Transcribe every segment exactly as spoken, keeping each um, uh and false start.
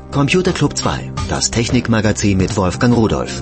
Computer Club zwei, das Technikmagazin mit Wolfgang Rudolph.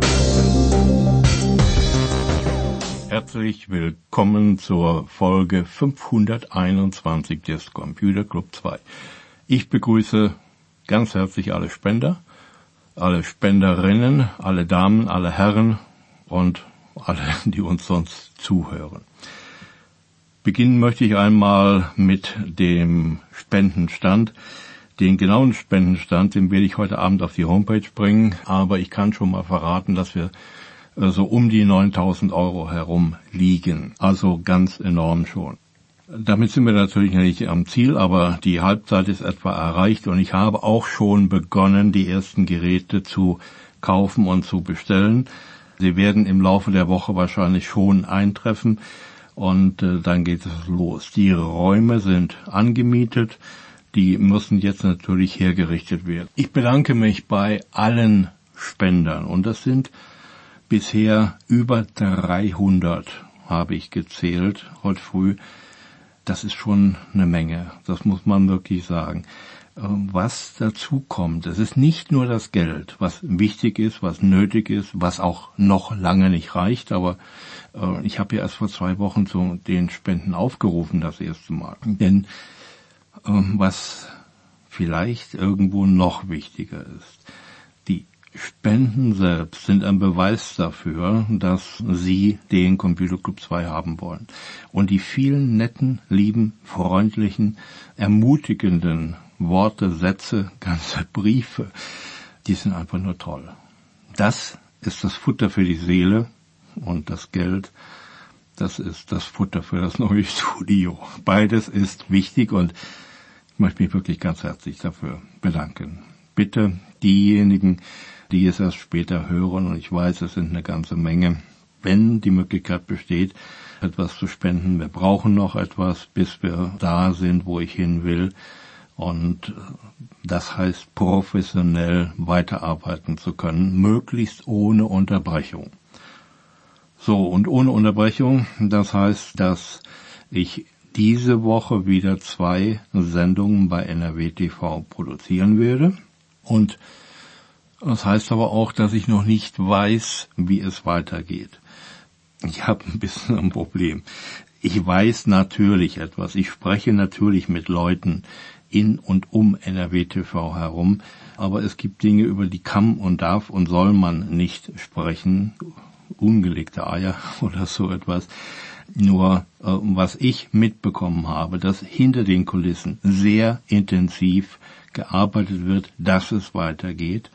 Herzlich willkommen zur Folge fünfhunderteinundzwanzig des Computer Club zwei. Ich begrüße ganz herzlich alle Spender, alle Spenderinnen, alle Damen, alle Herren und alle, die uns sonst zuhören. Beginnen möchte ich einmal mit dem Spendenstand. Den genauen Spendenstand, den werde ich heute Abend auf die Homepage bringen, aber ich kann schon mal verraten, dass wir so um die neuntausend Euro herum liegen. Also ganz enorm schon. Damit sind wir natürlich nicht am Ziel, aber die Halbzeit ist etwa erreicht und ich habe auch schon begonnen, die ersten Geräte zu kaufen und zu bestellen. Sie werden im Laufe der Woche wahrscheinlich schon eintreffen und äh, dann geht es los. Die Räume sind angemietet. Die müssen jetzt natürlich hergerichtet werden. Ich bedanke mich bei allen Spendern und das sind bisher über dreihundert, habe ich gezählt heute früh. Das ist schon eine Menge, das muss man wirklich sagen. Was dazu kommt, es ist nicht nur das Geld, was wichtig ist, was nötig ist, was auch noch lange nicht reicht, aber ich habe ja erst vor zwei Wochen zu den Spenden aufgerufen, das erste Mal. Denn was vielleicht irgendwo noch wichtiger ist. Die Spenden selbst sind ein Beweis dafür, dass Sie den Computer Club zwei haben wollen. Und die vielen netten, lieben, freundlichen, ermutigenden Worte, Sätze, ganze Briefe, die sind einfach nur toll. Das ist das Futter für die Seele und das Geld, das ist das Futter für das neue Studio. Beides ist wichtig und ich möchte mich wirklich ganz herzlich dafür bedanken. Bitte diejenigen, die es erst später hören, und ich weiß, es sind eine ganze Menge, wenn die Möglichkeit besteht, etwas zu spenden. Wir brauchen noch etwas, bis wir da sind, wo ich hin will. Und das heißt, professionell weiterarbeiten zu können, möglichst ohne Unterbrechung. So, und ohne Unterbrechung, das heißt, dass ich diese Woche wieder zwei Sendungen bei N R W T V produzieren werde. Und das heißt aber auch, dass ich noch nicht weiß, wie es weitergeht. Ich habe ein bisschen ein Problem. Ich weiß natürlich etwas. Ich spreche natürlich mit Leuten in und um N R W T V herum. Aber es gibt Dinge, über die kann und darf und soll man nicht sprechen. Ungelegte Eier oder so etwas. Nur äh, was ich mitbekommen habe, dass hinter den Kulissen sehr intensiv gearbeitet wird, dass es weitergeht.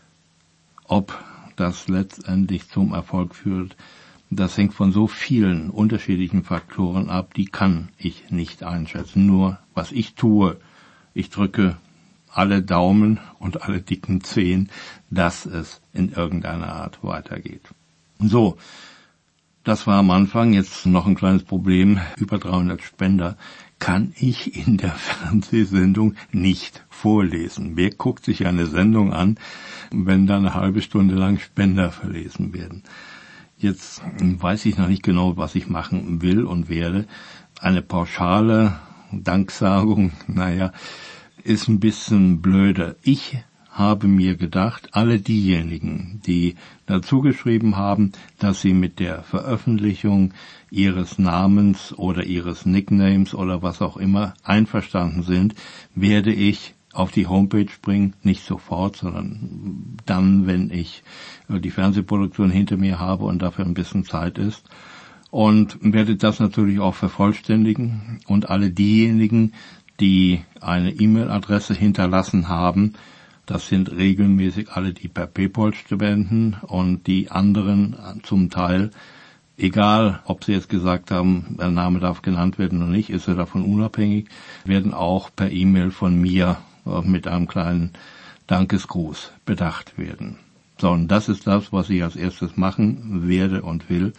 Ob das letztendlich zum Erfolg führt, das hängt von so vielen unterschiedlichen Faktoren ab, die kann ich nicht einschätzen. Nur was ich tue, ich drücke alle Daumen und alle dicken Zehen, dass es in irgendeiner Art weitergeht. So. Das war am Anfang, jetzt noch ein kleines Problem, über dreihundert Spender kann ich in der Fernsehsendung nicht vorlesen. Wer guckt sich eine Sendung an, wenn da eine halbe Stunde lang Spender verlesen werden? Jetzt weiß ich noch nicht genau, was ich machen will und werde. Eine pauschale Danksagung, naja, ist ein bisschen blöder. Ich habe mir gedacht, alle diejenigen, die dazu geschrieben haben, dass sie mit der Veröffentlichung ihres Namens oder ihres Nicknames oder was auch immer einverstanden sind, werde ich auf die Homepage bringen, nicht sofort, sondern dann, wenn ich die Fernsehproduktion hinter mir habe und dafür ein bisschen Zeit ist. Und werde das natürlich auch vervollständigen und alle diejenigen, die eine E-Mail-Adresse hinterlassen haben, das sind regelmäßig alle, die per PayPal spenden und die anderen zum Teil, egal ob sie jetzt gesagt haben, der Name darf genannt werden oder nicht, ist er davon unabhängig, werden auch per E-Mail von mir mit einem kleinen Dankesgruß bedacht werden. So, und das ist das, was ich als erstes machen werde und will.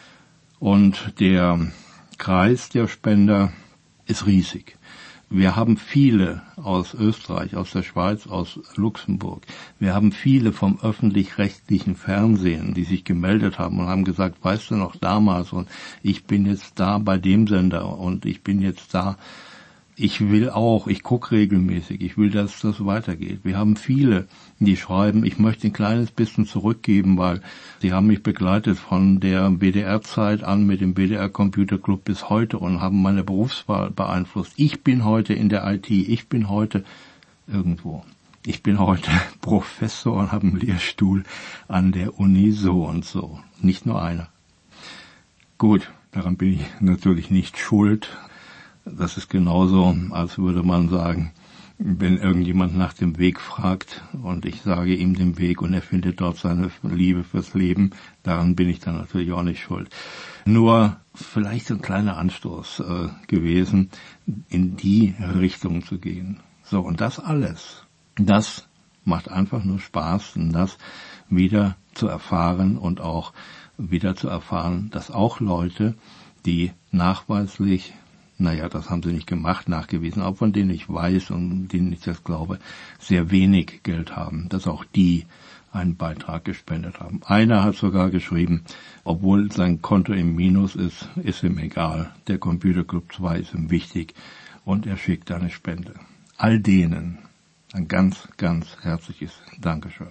Und der Kreis der Spender ist riesig. Wir haben viele aus Österreich, aus der Schweiz, aus Luxemburg. Wir haben viele vom öffentlich-rechtlichen Fernsehen, die sich gemeldet haben und haben gesagt, weißt du noch damals und ich bin jetzt da bei dem Sender und ich bin jetzt da. ich will auch, ich gucke regelmäßig, ich will, dass das weitergeht. Wir haben viele, die schreiben, ich möchte ein kleines bisschen zurückgeben, weil sie haben mich begleitet von der B D R-Zeit an mit dem B D R Computer Club bis heute und haben meine Berufswahl beeinflusst. Ich bin heute in der I T, ich bin heute irgendwo. Ich bin heute Professor und habe einen Lehrstuhl an der Uni so und so. Nicht nur einer. Gut, daran bin ich natürlich nicht schuld. Das ist genauso, als würde man sagen, wenn irgendjemand nach dem Weg fragt und ich sage ihm den Weg und er findet dort seine Liebe fürs Leben, daran bin ich dann natürlich auch nicht schuld. Nur vielleicht so ein kleiner Anstoß äh, gewesen, in die Richtung zu gehen. So, und das alles, das macht einfach nur Spaß, und das wieder zu erfahren und auch wieder zu erfahren, dass auch Leute, die nachweislich, naja, das haben sie nicht gemacht, nachgewiesen, auch von denen ich weiß und denen ich das glaube, sehr wenig Geld haben, dass auch die einen Beitrag gespendet haben. Einer hat sogar geschrieben, obwohl sein Konto im Minus ist, ist ihm egal. Der Computer Club zwei ist ihm wichtig und er schickt eine Spende. All denen ein ganz, ganz herzliches Dankeschön.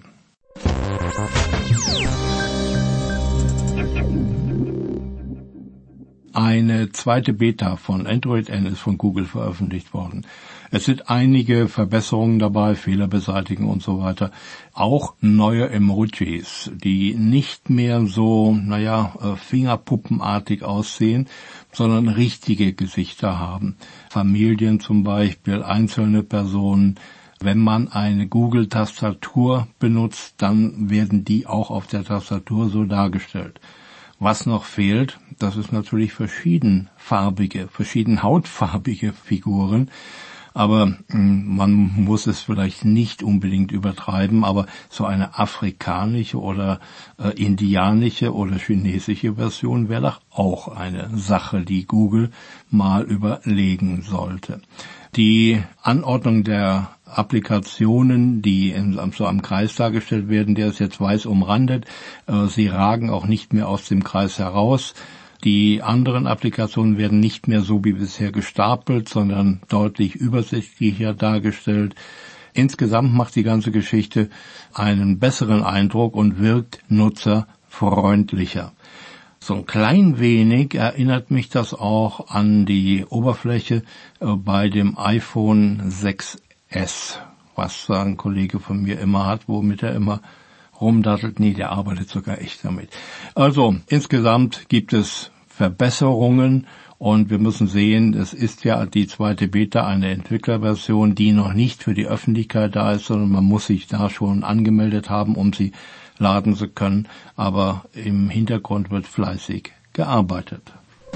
Eine zweite Beta von Android N ist von Google veröffentlicht worden. Es sind einige Verbesserungen dabei, Fehler beseitigen und so weiter. Auch neue Emojis, die nicht mehr so, naja, fingerpuppenartig aussehen, sondern richtige Gesichter haben. Familien zum Beispiel, einzelne Personen. Wenn man eine Google-Tastatur benutzt, dann werden die auch auf der Tastatur so dargestellt. Was noch fehlt, das ist natürlich verschiedenfarbige, verschieden hautfarbige Figuren. Aber man muss es vielleicht nicht unbedingt übertreiben, aber so eine afrikanische oder äh, indianische oder chinesische Version wäre doch auch eine Sache, die Google mal überlegen sollte. Die Anordnung der Applikationen, die in, so am Kreis dargestellt werden, der ist jetzt weiß umrandet. Äh, sie ragen auch nicht mehr aus dem Kreis heraus. Die anderen Applikationen werden nicht mehr so wie bisher gestapelt, sondern deutlich übersichtlicher dargestellt. Insgesamt macht die ganze Geschichte einen besseren Eindruck und wirkt nutzerfreundlicher. So ein klein wenig erinnert mich das auch an die Oberfläche bei dem iPhone sechs S, was ein Kollege von mir immer hat, womit er immer rumdattelt. Nee, der arbeitet sogar echt damit. Also, insgesamt gibt es Verbesserungen und wir müssen sehen, es ist ja die zweite Beta eine Entwicklerversion, die noch nicht für die Öffentlichkeit da ist, sondern man muss sich da schon angemeldet haben, um sie laden zu können. Aber im Hintergrund wird fleißig gearbeitet.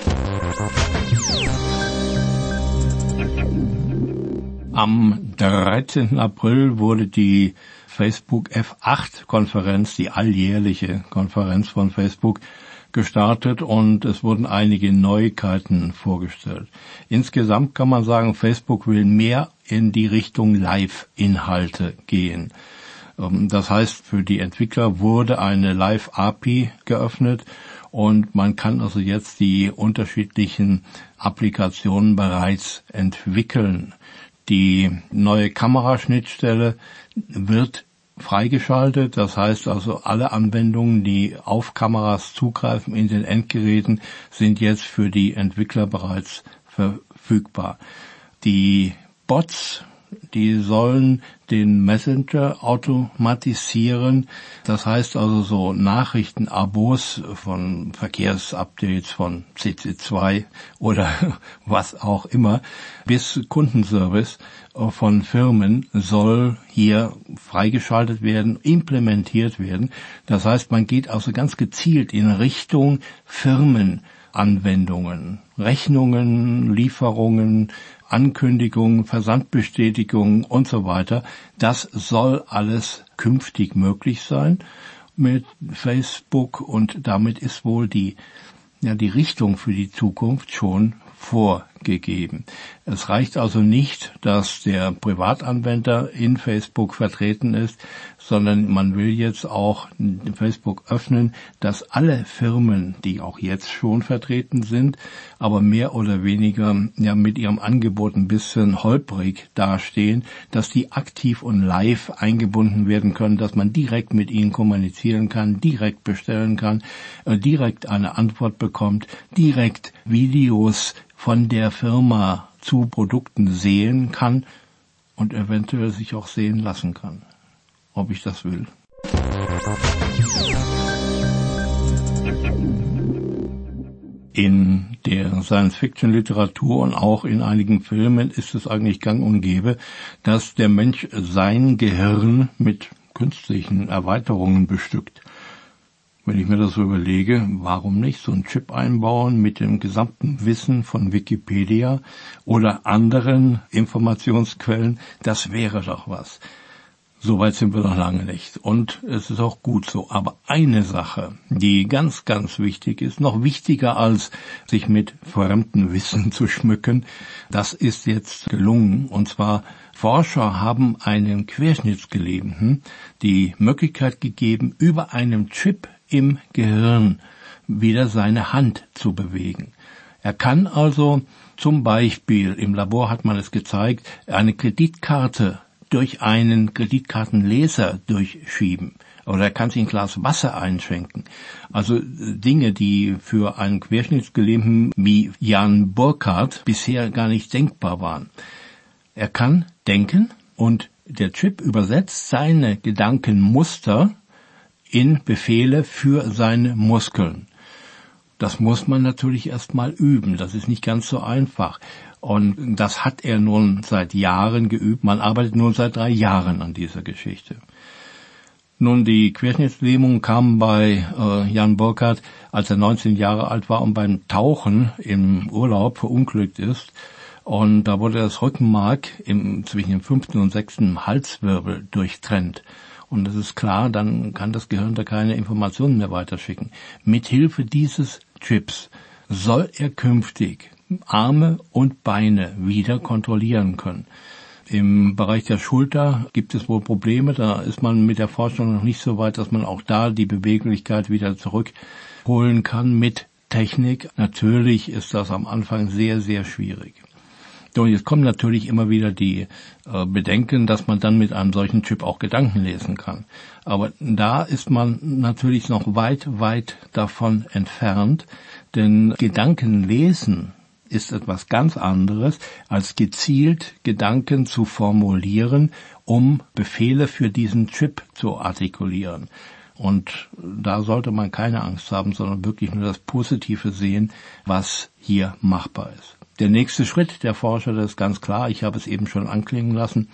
Am dreizehnten April wurde die Facebook F acht Konferenz, die alljährliche Konferenz von Facebook, gestartet und es wurden einige Neuigkeiten vorgestellt. Insgesamt kann man sagen, Facebook will mehr in die Richtung Live-Inhalte gehen. Das heißt, für die Entwickler wurde eine Live-A P I geöffnet und man kann also jetzt die unterschiedlichen Applikationen bereits entwickeln. Die neue Kameraschnittstelle wird freigeschaltet, das heißt also alle Anwendungen, die auf Kameras zugreifen in den Endgeräten, sind jetzt für die Entwickler bereits verfügbar. Die Bots, die sollen den Messenger automatisieren. Das heißt also so Nachrichtenabos von Verkehrsupdates von C C zwei oder was auch immer bis Kundenservice von Firmen soll hier freigeschaltet werden, implementiert werden. Das heißt, man geht also ganz gezielt in Richtung Firmenanwendungen, Rechnungen, Lieferungen, Ankündigungen, Versandbestätigungen und so weiter. Das soll alles künftig möglich sein mit Facebook und damit ist wohl die, ja, die Richtung für die Zukunft schon vorgegeben. gegeben. Es reicht also nicht, dass der Privatanwender in Facebook vertreten ist, sondern man will jetzt auch Facebook öffnen, dass alle Firmen, die auch jetzt schon vertreten sind, aber mehr oder weniger ja mit ihrem Angebot ein bisschen holprig dastehen, dass die aktiv und live eingebunden werden können, dass man direkt mit ihnen kommunizieren kann, direkt bestellen kann, direkt eine Antwort bekommt, direkt Videos von der Firma zu Produkten sehen kann und eventuell sich auch sehen lassen kann, ob ich das will. In der Science-Fiction-Literatur und auch in einigen Filmen ist es eigentlich gang und gäbe, dass der Mensch sein Gehirn mit künstlichen Erweiterungen bestückt. Wenn ich mir das so überlege, warum nicht so einen Chip einbauen mit dem gesamten Wissen von Wikipedia oder anderen Informationsquellen, das wäre doch was. Soweit sind wir noch lange nicht. Und es ist auch gut so. Aber eine Sache, die ganz, ganz wichtig ist, noch wichtiger als sich mit fremdem Wissen zu schmücken, das ist jetzt gelungen. Und zwar Forscher haben einem Querschnittsgelähmten die Möglichkeit gegeben, über einen Chip im Gehirn wieder seine Hand zu bewegen. Er kann also zum Beispiel, im Labor hat man es gezeigt, eine Kreditkarte durch einen Kreditkartenleser durchschieben. Oder er kann sich ein Glas Wasser einschenken. Also Dinge, die für einen Querschnittsgelähmten wie Jan Burkhardt bisher gar nicht denkbar waren. Er kann denken und der Chip übersetzt seine Gedankenmuster in Befehle für seine Muskeln. Das muss man natürlich erst mal üben. Das ist nicht ganz so einfach. Und das hat er nun seit Jahren geübt. Man arbeitet nun seit drei Jahren an dieser Geschichte. Nun, die Querschnittslähmung kam bei äh, Jan Burkhardt, als er neunzehn Jahre alt war und beim Tauchen im Urlaub verunglückt ist. Und da wurde das Rückenmark im, zwischen dem fünften und sechsten Halswirbel durchtrennt. Und das ist klar, dann kann das Gehirn da keine Informationen mehr weiterschicken. Mithilfe dieses Chips soll er künftig Arme und Beine wieder kontrollieren können. Im Bereich der Schulter gibt es wohl Probleme. Da ist man mit der Forschung noch nicht so weit, dass man auch da die Beweglichkeit wieder zurückholen kann mit Technik. Natürlich ist das am Anfang sehr, sehr schwierig. Und jetzt kommen natürlich immer wieder die äh, Bedenken, dass man dann mit einem solchen Chip auch Gedanken lesen kann. Aber da ist man natürlich noch weit, weit davon entfernt, denn Gedanken lesen ist etwas ganz anderes, als gezielt Gedanken zu formulieren, um Befehle für diesen Chip zu artikulieren. Und da sollte man keine Angst haben, sondern wirklich nur das Positive sehen, was hier machbar ist. Der nächste Schritt der Forscher, das ist ganz klar, ich habe es eben schon anklingen lassen,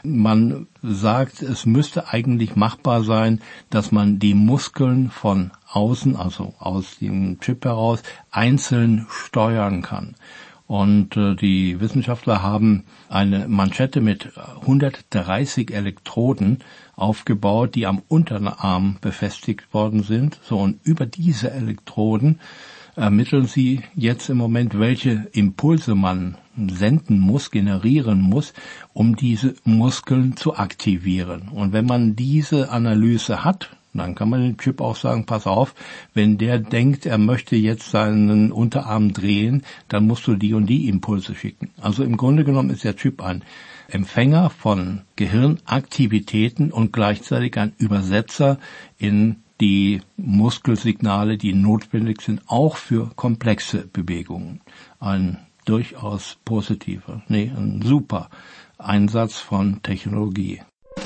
man sagt, es müsste eigentlich machbar sein, dass man die Muskeln von außen, also aus dem Chip heraus, einzeln steuern kann. Und äh, die Wissenschaftler haben eine Manschette mit hundertdreißig Elektroden aufgebaut, die am Unterarm befestigt worden sind. So, und über diese Elektroden ermitteln sie jetzt im Moment, welche Impulse man senden muss, generieren muss, um diese Muskeln zu aktivieren. Und wenn man diese Analyse hat, dann kann man dem Chip auch sagen, pass auf, wenn der denkt, er möchte jetzt seinen Unterarm drehen, dann musst du die und die Impulse schicken. Also im Grunde genommen ist der Chip ein Empfänger von Gehirnaktivitäten und gleichzeitig ein Übersetzer in die Muskelsignale, die notwendig sind, auch für komplexe Bewegungen. Ein durchaus positiver, nee, ein super Einsatz von Technologie.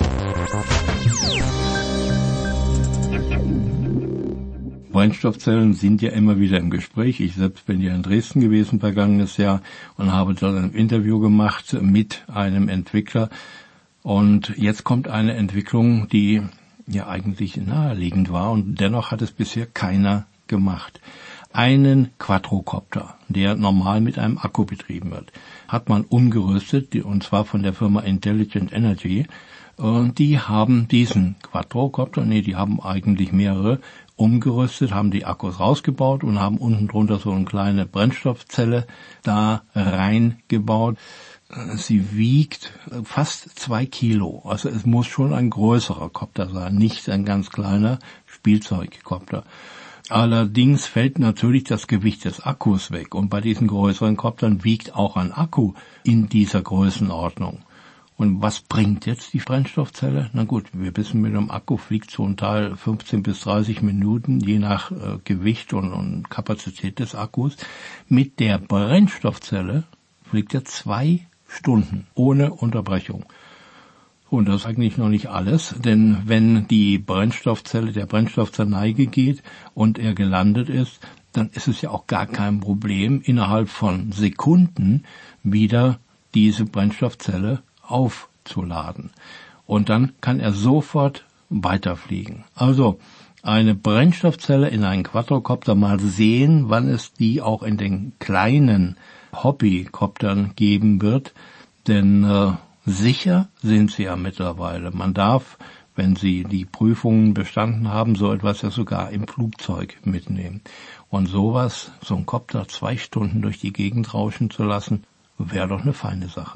Brennstoffzellen sind ja immer wieder im Gespräch. Ich selbst bin ja in Dresden gewesen vergangenes Jahr und habe dort ein Interview gemacht mit einem Entwickler. Und jetzt kommt eine Entwicklung, die ja eigentlich naheliegend war und dennoch hat es bisher keiner gemacht. Einen Quadrocopter, der normal mit einem Akku betrieben wird, hat man umgerüstet, und zwar von der Firma Intelligent Energy. Und die haben diesen Quadrocopter, nee, die haben eigentlich mehrere, umgerüstet, haben die Akkus rausgebaut und haben unten drunter so eine kleine Brennstoffzelle da reingebaut. Sie wiegt fast zwei Kilo. Also es muss schon ein größerer Kopter sein, nicht ein ganz kleiner Spielzeugkopter. Allerdings fällt natürlich das Gewicht des Akkus weg. Und bei diesen größeren Koptern wiegt auch ein Akku in dieser Größenordnung. Und was bringt jetzt die Brennstoffzelle? Na gut, wir wissen, mit einem Akku fliegt so ein Teil fünfzehn bis dreißig Minuten, je nach äh, Gewicht und, und Kapazität des Akkus. Mit der Brennstoffzelle fliegt er zwei Stunden ohne Unterbrechung. Und das ist eigentlich noch nicht alles, denn wenn die Brennstoffzelle, der Brennstoff zur Neige geht und er gelandet ist, dann ist es ja auch gar kein Problem, innerhalb von Sekunden wieder diese Brennstoffzelle aufzuladen. Und dann kann er sofort weiterfliegen. Also eine Brennstoffzelle in einen Quadrocopter, mal sehen, wann es die auch in den kleinen Hobbykoptern geben wird, denn äh, sicher sind sie ja mittlerweile. Man darf, wenn sie die Prüfungen bestanden haben, so etwas ja sogar im Flugzeug mitnehmen. Und sowas, so ein Kopter zwei Stunden durch die Gegend rauschen zu lassen, wäre doch eine feine Sache.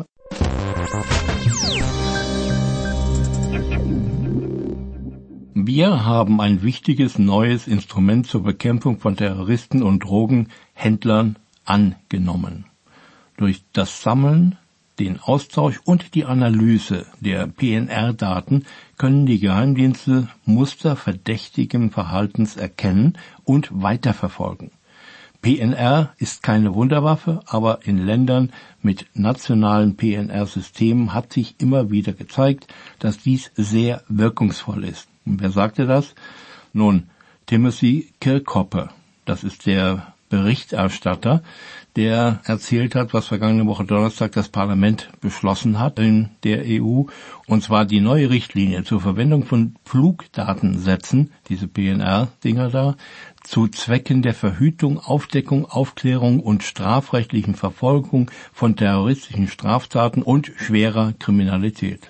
Wir haben ein wichtiges neues Instrument zur Bekämpfung von Terroristen und Drogenhändlern angenommen. Durch das Sammeln, den Austausch und die Analyse der P N R-Daten können die Geheimdienste Muster verdächtigen Verhaltens erkennen und weiterverfolgen. P N R ist keine Wunderwaffe, aber in Ländern mit nationalen P N R-Systemen hat sich immer wieder gezeigt, dass dies sehr wirkungsvoll ist. Und wer sagte das? Nun, Timothy Kirkhope, das ist der Berichterstatter, der erzählt hat, was vergangene Woche Donnerstag das Parlament beschlossen hat in der E U, und zwar die neue Richtlinie zur Verwendung von Flugdatensätzen, diese P N R-Dinger da, zu Zwecken der Verhütung, Aufdeckung, Aufklärung und strafrechtlichen Verfolgung von terroristischen Straftaten und schwerer Kriminalität.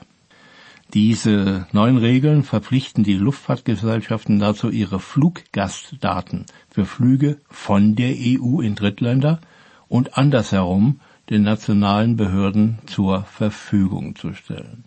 Diese neuen Regeln verpflichten die Luftfahrtgesellschaften dazu, ihre Fluggastdaten für Flüge von der E U in Drittländer und andersherum den nationalen Behörden zur Verfügung zu stellen.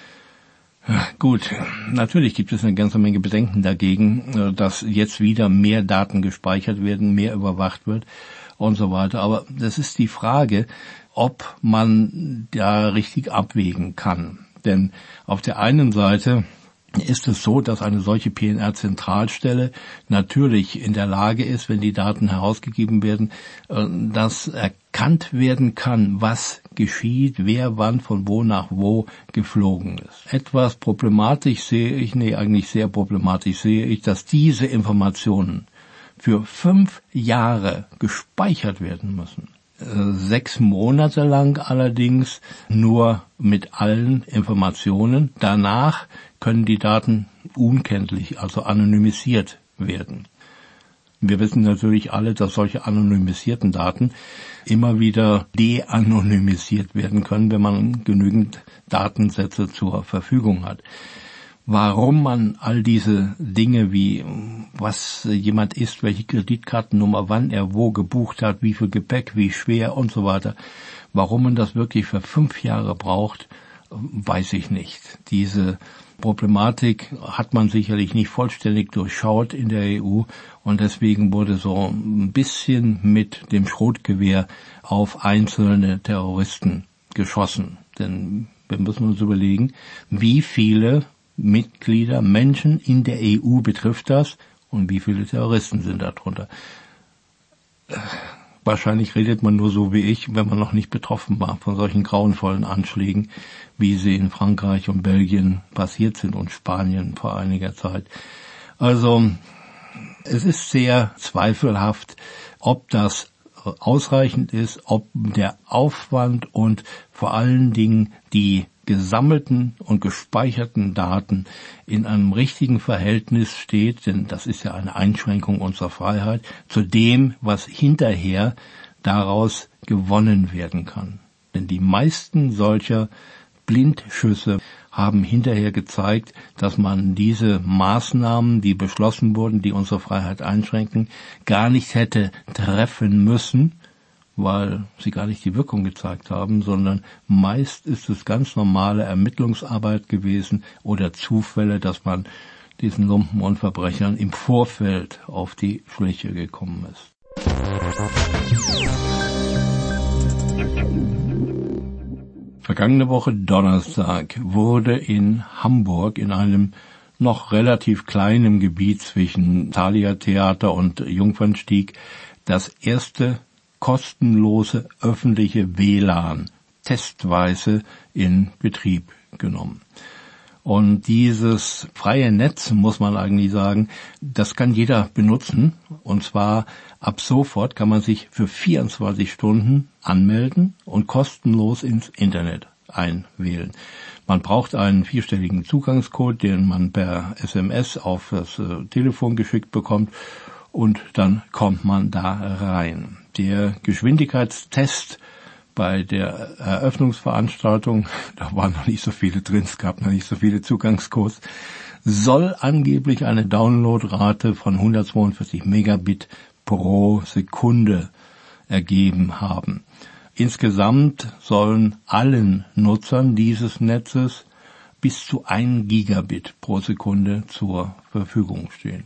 Gut, natürlich gibt es eine ganze Menge Bedenken dagegen, dass jetzt wieder mehr Daten gespeichert werden, mehr überwacht wird und so weiter. Aber das ist die Frage, ob man da richtig abwägen kann. Denn auf der einen Seite ist es so, dass eine solche P N R-Zentralstelle natürlich in der Lage ist, wenn die Daten herausgegeben werden, dass erkannt werden kann, was geschieht, wer wann von wo nach wo geflogen ist. Etwas problematisch sehe ich, nee, eigentlich sehr problematisch sehe ich, dass diese Informationen für fünf Jahre gespeichert werden müssen. Sechs Monate lang allerdings nur mit allen Informationen. Danach können die Daten unkenntlich, also anonymisiert werden. Wir wissen natürlich alle, dass solche anonymisierten Daten immer wieder de-anonymisiert werden können, wenn man genügend Datensätze zur Verfügung hat. Warum man all diese Dinge wie was jemand ist, welche Kreditkartennummer, wann er wo gebucht hat, wie viel Gepäck, wie schwer und so weiter, warum man das wirklich für fünf Jahre braucht, weiß ich nicht. Diese Problematik hat man sicherlich nicht vollständig durchschaut in der E U und deswegen wurde so ein bisschen mit dem Schrotgewehr auf einzelne Terroristen geschossen. Denn wir müssen uns überlegen, wie viele Mitglieder, Menschen in der E U betrifft das und wie viele Terroristen sind darunter. Wahrscheinlich redet man nur so wie ich, wenn man noch nicht betroffen war von solchen grauenvollen Anschlägen, wie sie in Frankreich und Belgien passiert sind und Spanien vor einiger Zeit. Also es ist sehr zweifelhaft, ob das ausreichend ist, ob der Aufwand und vor allen Dingen die gesammelten und gespeicherten Daten in einem richtigen Verhältnis steht, denn das ist ja eine Einschränkung unserer Freiheit, zu dem, was hinterher daraus gewonnen werden kann. Denn die meisten solcher Blindschüsse haben hinterher gezeigt, dass man diese Maßnahmen, die beschlossen wurden, die unsere Freiheit einschränken, gar nicht hätte treffen müssen, weil sie gar nicht die Wirkung gezeigt haben, sondern meist ist es ganz normale Ermittlungsarbeit gewesen oder Zufälle, dass man diesen Lumpen und Verbrechern im Vorfeld auf die Schliche gekommen ist. Vergangene Woche Donnerstag wurde in Hamburg in einem noch relativ kleinen Gebiet zwischen Thalia Theater und Jungfernstieg das erste kostenlose öffentliche W L A N testweise in Betrieb genommen. Und dieses freie Netz, muss man eigentlich sagen, das kann jeder benutzen. Und zwar ab sofort kann man sich für vierundzwanzig Stunden anmelden und kostenlos ins Internet einwählen. Man braucht einen vierstelligen Zugangscode, den man per S M S auf das äh, Telefon geschickt bekommt, und dann kommt man da rein. Der Geschwindigkeitstest bei der Eröffnungsveranstaltung, da waren noch nicht so viele drin, es gab noch nicht so viele Zugangscodes, soll angeblich eine Downloadrate von hundertzweiundvierzig Megabit pro Sekunde ergeben haben. Insgesamt sollen allen Nutzern dieses Netzes bis zu ein Gigabit pro Sekunde zur Verfügung stehen.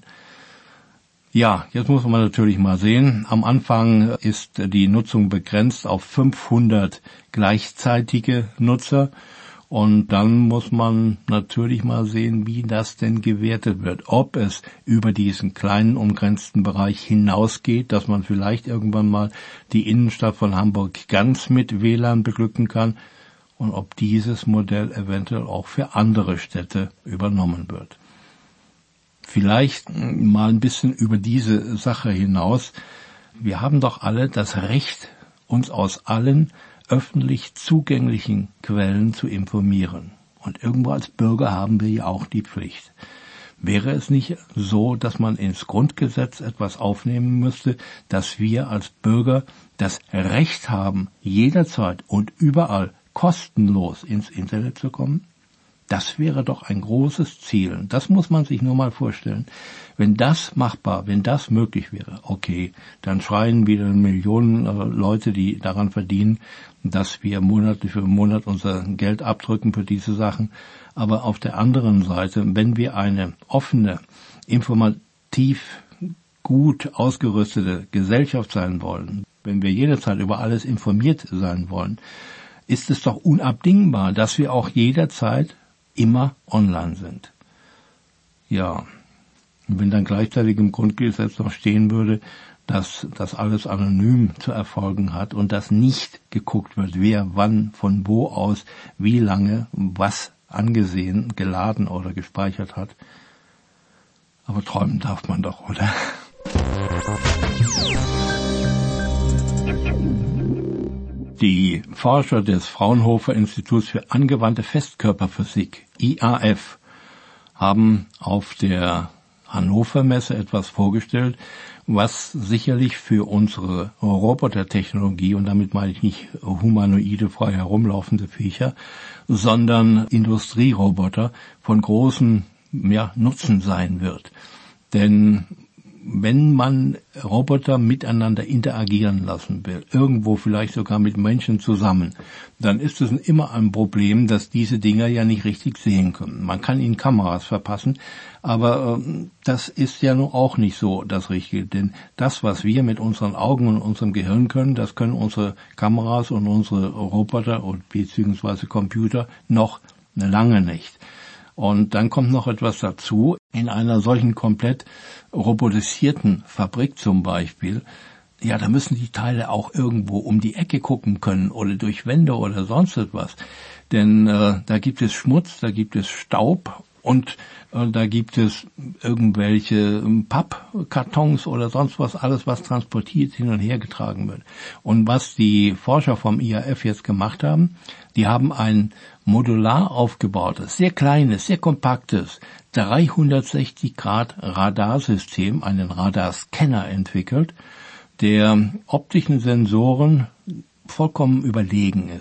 Ja, jetzt muss man natürlich mal sehen. Am Anfang ist die Nutzung begrenzt auf fünfhundert gleichzeitige Nutzer. Und dann muss man natürlich mal sehen, wie das denn gewertet wird. Ob es über diesen kleinen umgrenzten Bereich hinausgeht, dass man vielleicht irgendwann mal die Innenstadt von Hamburg ganz mit W L A N beglücken kann. Und ob dieses Modell eventuell auch für andere Städte übernommen wird. Vielleicht mal ein bisschen über diese Sache hinaus. Wir haben doch alle das Recht, uns aus allen öffentlich zugänglichen Quellen zu informieren. Und irgendwo als Bürger haben wir ja auch die Pflicht. Wäre es nicht so, dass man ins Grundgesetz etwas aufnehmen müsste, dass wir als Bürger das Recht haben, jederzeit und überall kostenlos ins Internet zu kommen? Das wäre doch ein großes Ziel. Das muss man sich nur mal vorstellen. Wenn das machbar, wenn das möglich wäre, okay, dann schreien wieder Millionen Leute, die daran verdienen, dass wir Monat für Monat unser Geld abdrücken für diese Sachen. Aber auf der anderen Seite, wenn wir eine offene, informativ gut ausgerüstete Gesellschaft sein wollen, wenn wir jederzeit über alles informiert sein wollen, ist es doch unabdingbar, dass wir auch jederzeit immer online sind. Ja, und wenn dann gleichzeitig im Grundgesetz noch stehen würde, dass das alles anonym zu erfolgen hat und dass nicht geguckt wird, wer wann, von wo aus, wie lange, was angesehen, geladen oder gespeichert hat. Aber träumen darf man doch, oder? Die Forscher des Fraunhofer Instituts für angewandte Festkörperphysik, I A F, haben auf der Hannover Messe etwas vorgestellt, was sicherlich für unsere Robotertechnologie, und damit meine ich nicht humanoide, frei herumlaufende Viecher, sondern Industrieroboter von großem ja, Nutzen sein wird. Denn wenn man Roboter miteinander interagieren lassen will, irgendwo vielleicht sogar mit Menschen zusammen, dann ist es immer ein Problem, dass diese Dinger ja nicht richtig sehen können. Man kann ihnen Kameras verpassen, aber äh, das ist ja nun auch nicht so das Richtige. Denn das, was wir mit unseren Augen und unserem Gehirn können, das können unsere Kameras und unsere Roboter und beziehungsweise Computer noch lange nicht. Und dann kommt noch etwas dazu. In einer solchen komplett robotisierten Fabrik zum Beispiel, ja, da müssen die Teile auch irgendwo um die Ecke gucken können oder durch Wände oder sonst etwas. Denn äh, da gibt es Schmutz, da gibt es Staub und äh, da gibt es irgendwelche Pappkartons oder sonst was, alles was transportiert hin und her getragen wird. Und was die Forscher vom I A F jetzt gemacht haben, die haben ein modular aufgebautes, sehr kleines, sehr kompaktes dreihundertsechzig Grad Radarsystem, einen Radarscanner entwickelt, der optischen Sensoren vollkommen überlegen ist.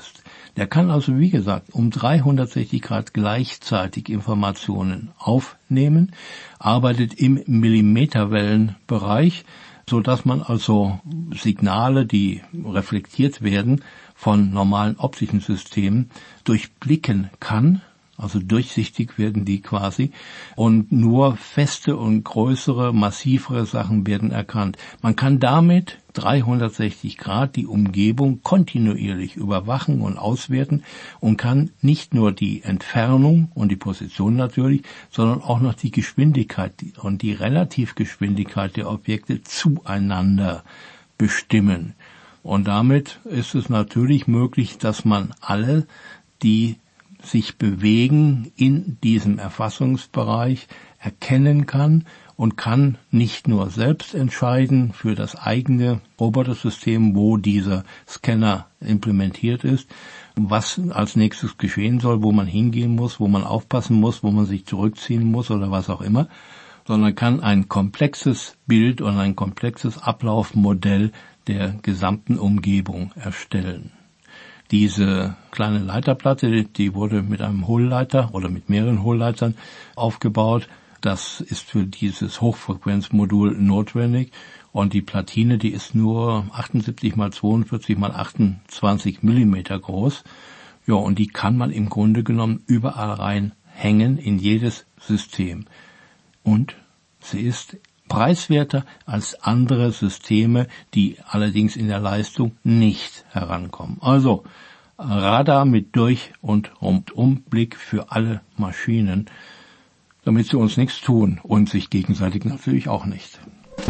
Der kann also, wie gesagt, um dreihundertsechzig Grad gleichzeitig Informationen aufnehmen, arbeitet im Millimeterwellenbereich, so dass man also Signale, die reflektiert werden von normalen optischen Systemen, durchblicken kann. Also durchsichtig werden die quasi, und nur feste und größere, massivere Sachen werden erkannt. Man kann damit dreihundertsechzig Grad die Umgebung kontinuierlich überwachen und auswerten und kann nicht nur die Entfernung und die Position natürlich, sondern auch noch die Geschwindigkeit und die Relativgeschwindigkeit der Objekte zueinander bestimmen. Und damit ist es natürlich möglich, dass man alle, die sich bewegen in diesem Erfassungsbereich, erkennen kann und kann nicht nur selbst entscheiden für das eigene Robotersystem, wo dieser Scanner implementiert ist, was als nächstes geschehen soll, wo man hingehen muss, wo man aufpassen muss, wo man sich zurückziehen muss oder was auch immer, sondern kann ein komplexes Bild und ein komplexes Ablaufmodell der gesamten Umgebung erstellen. Diese kleine Leiterplatte, die wurde mit einem Hohlleiter oder mit mehreren Hohlleitern aufgebaut. Das ist für dieses Hochfrequenzmodul notwendig. Und die Platine, die ist nur achtundsiebzig mal zweiundvierzig mal achtundzwanzig Millimeter groß. Ja, und die kann man im Grunde genommen überall reinhängen in jedes System. Und sie ist preiswerter als andere Systeme, die allerdings in der Leistung nicht herankommen. Also Radar mit Durch- und Rundumblick für alle Maschinen, damit sie uns nichts tun und sich gegenseitig natürlich auch nicht.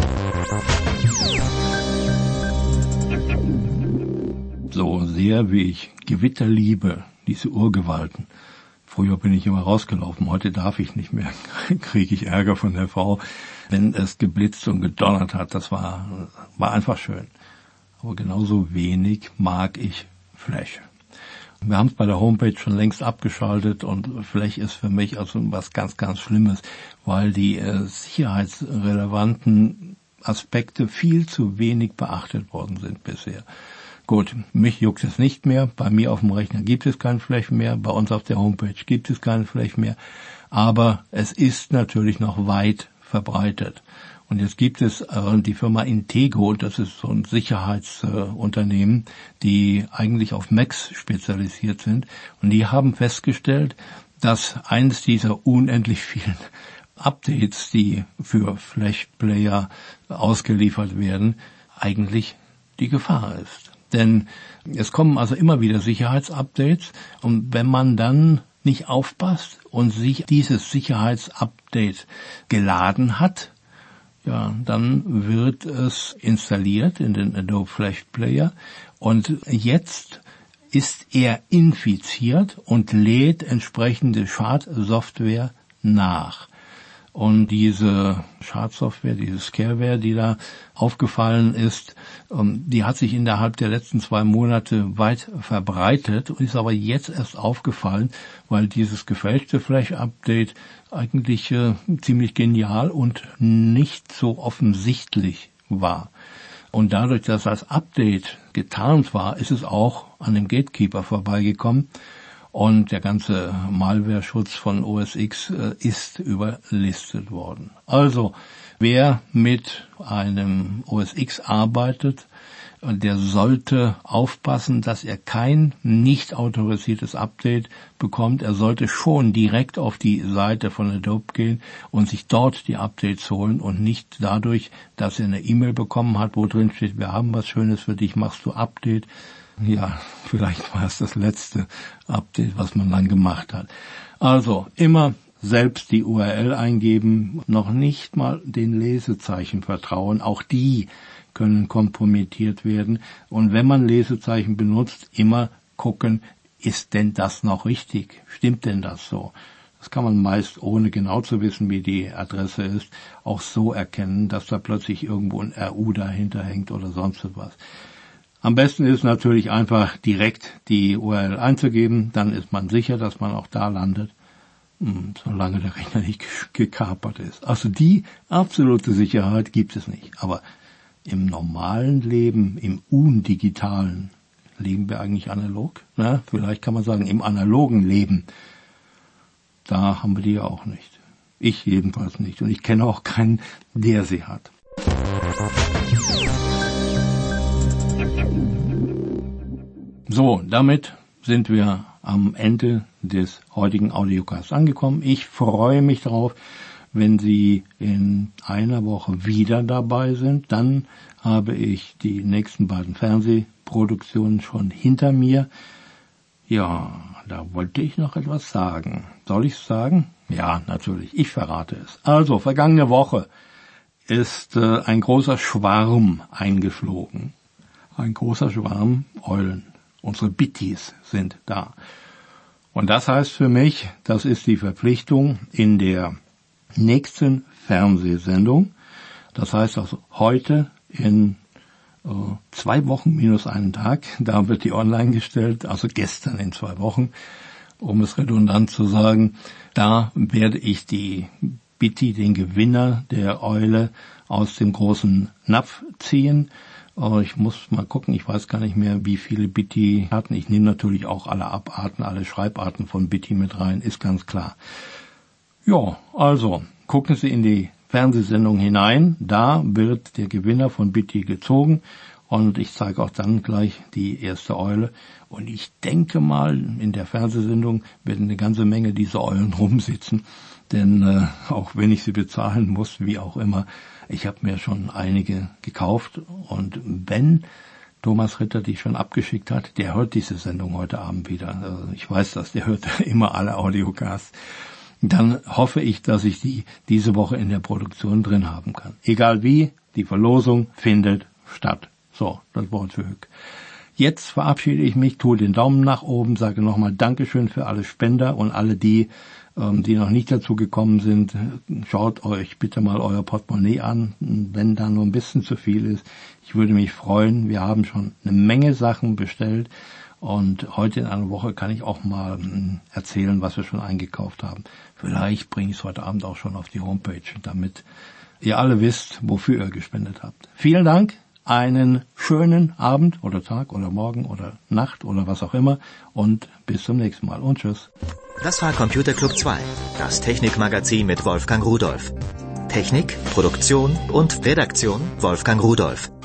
So sehr wie ich Gewitter liebe, diese Urgewalten. Früher bin ich immer rausgelaufen, heute darf ich nicht mehr, kriege ich Ärger von der Frau, wenn es geblitzt und gedonnert hat. Das war, war einfach schön. Aber genauso wenig mag ich Flash. Wir haben es bei der Homepage schon längst abgeschaltet, und Flash ist für mich also was ganz, ganz Schlimmes, weil die äh, sicherheitsrelevanten Aspekte viel zu wenig beachtet worden sind bisher. Gut, mich juckt es nicht mehr. Bei mir auf dem Rechner gibt es kein Flash mehr. Bei uns auf der Homepage gibt es kein Flash mehr. Aber es ist natürlich noch weit verbreitet. Und jetzt gibt es äh, die Firma Intego, das ist so ein Sicherheitsunternehmen, äh, die eigentlich auf Macs spezialisiert sind. Und die haben festgestellt, dass eines dieser unendlich vielen Updates, die für Flash-Player ausgeliefert werden, eigentlich die Gefahr ist. Denn es kommen also immer wieder Sicherheitsupdates, und wenn man dann nicht aufpasst und sich dieses Sicherheitsupdate geladen hat, ja, dann wird es installiert in den Adobe Flash Player, und jetzt ist er infiziert und lädt entsprechende Schadsoftware nach. Und diese Schadsoftware, diese Scareware, die da aufgefallen ist, die hat sich innerhalb der letzten zwei Monate weit verbreitet und ist aber jetzt erst aufgefallen, weil dieses gefälschte Flash-Update eigentlich äh, ziemlich genial und nicht so offensichtlich war. Und dadurch, dass das Update getarnt war, ist es auch an dem Gatekeeper vorbeigekommen. Und der ganze Malware-Schutz von O S X äh, ist überlistet worden. Also, wer mit einem O S X arbeitet, der sollte aufpassen, dass er kein nicht autorisiertes Update bekommt. Er sollte schon direkt auf die Seite von Adobe gehen und sich dort die Updates holen und nicht dadurch, dass er eine E-Mail bekommen hat, wo drin steht, wir haben was Schönes für dich, machst du Update. Ja, vielleicht war es das letzte Update, was man dann gemacht hat. Also immer selbst die U R L eingeben, noch nicht mal den Lesezeichen vertrauen. Auch die können kompromittiert werden. Und wenn man Lesezeichen benutzt, immer gucken, ist denn das noch richtig? Stimmt denn das so? Das kann man meist, ohne genau zu wissen, wie die Adresse ist, auch so erkennen, dass da plötzlich irgendwo ein R U dahinter hängt oder sonst was. Am besten ist natürlich einfach direkt die U R L einzugeben, dann ist man sicher, dass man auch da landet, solange der Rechner nicht gekapert ist. Also die absolute Sicherheit gibt es nicht. Aber im normalen Leben, im undigitalen leben wir eigentlich analog? Na, vielleicht kann man sagen, im analogen Leben, da haben wir die ja auch nicht. Ich jedenfalls nicht. Und ich kenne auch keinen, der sie hat. So, damit sind wir am Ende des heutigen Audiocasts angekommen. Ich freue mich darauf, wenn Sie in einer Woche wieder dabei sind. Dann habe ich die nächsten beiden Fernsehproduktionen schon hinter mir. Ja, da wollte ich noch etwas sagen. Soll ich es sagen? Ja, natürlich. Ich verrate es. Also, vergangene Woche ist äh, ein großer Schwarm eingeflogen. Ein großer Schwarm Eulen. Unsere Bitties sind da. Und das heißt für mich, das ist die Verpflichtung in der nächsten Fernsehsendung. Das heißt also heute in äh, zwei Wochen minus einen Tag, da wird die online gestellt, also gestern in zwei Wochen, um es redundant zu sagen, da werde ich die Bitty, den Gewinner der Eule, aus dem großen Napf ziehen. Aber ich muss mal gucken, ich weiß gar nicht mehr, wie viele Bitty hatten. Ich nehme natürlich auch alle Abarten, alle Schreibarten von Bitty mit rein, ist ganz klar. Ja, also, gucken Sie in die Fernsehsendung hinein. Da wird der Gewinner von Bitty gezogen. Und ich zeige auch dann gleich die erste Eule. Und ich denke mal, in der Fernsehsendung werden eine ganze Menge dieser Eulen rumsitzen. Denn äh, auch wenn ich sie bezahlen muss, wie auch immer, ich habe mir schon einige gekauft. Und wenn Thomas Ritter die schon abgeschickt hat, der hört diese Sendung heute Abend wieder. Also ich weiß das, der hört immer alle Audiocasts. Dann hoffe ich, dass ich die diese Woche in der Produktion drin haben kann. Egal wie, die Verlosung findet statt. So, das Wort für Hück. Jetzt verabschiede ich mich, tue den Daumen nach oben, sage nochmal Dankeschön für alle Spender und alle die, ähm, die noch nicht dazu gekommen sind. Schaut euch bitte mal euer Portemonnaie an, wenn da nur ein bisschen zu viel ist. Ich würde mich freuen. Wir haben schon eine Menge Sachen bestellt und heute in einer Woche kann ich auch mal erzählen, was wir schon eingekauft haben. Vielleicht bringe ich es heute Abend auch schon auf die Homepage, damit ihr alle wisst, wofür ihr gespendet habt. Vielen Dank. Einen schönen Abend oder Tag oder Morgen oder Nacht oder was auch immer und bis zum nächsten Mal und tschüss. Das war Computer Club zwei, das Technikmagazin mit Wolfgang Rudolph. Technik, Produktion und Redaktion Wolfgang Rudolph.